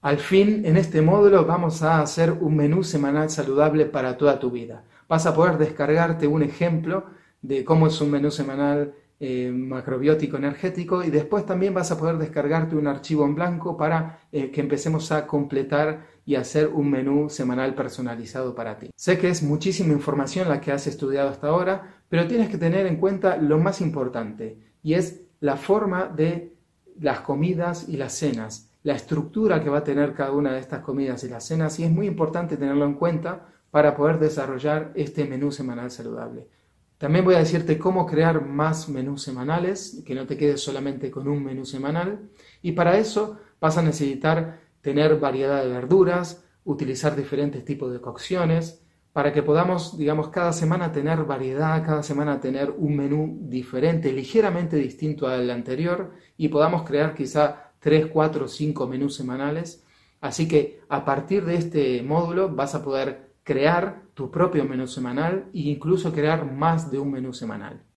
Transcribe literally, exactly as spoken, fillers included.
Al fin, en este módulo vamos a hacer un menú semanal saludable para toda tu vida. Vas a poder descargarte un ejemplo de cómo es un menú semanal eh, macrobiótico energético, y después también vas a poder descargarte un archivo en blanco para eh, que empecemos a completar y hacer un menú semanal personalizado para ti. Sé que es muchísima información la que has estudiado hasta ahora, pero tienes que tener en cuenta lo más importante, y es la forma de las comidas y las cenas, la estructura que va a tener cada una de estas comidas y las cenas, y es muy importante tenerlo en cuenta para poder desarrollar este menú semanal saludable. También voy a decirte cómo crear más menús semanales, que no te quedes solamente con un menú semanal, y para eso vas a necesitar tener variedad de verduras, utilizar diferentes tipos de cocciones, para que podamos, digamos, cada semana tener variedad, cada semana tener un menú diferente, ligeramente distinto al anterior, y podamos crear quizá tres, cuatro, cinco menús semanales. Así que a partir de este módulo vas a poder crear tu propio menú semanal e incluso crear más de un menú semanal.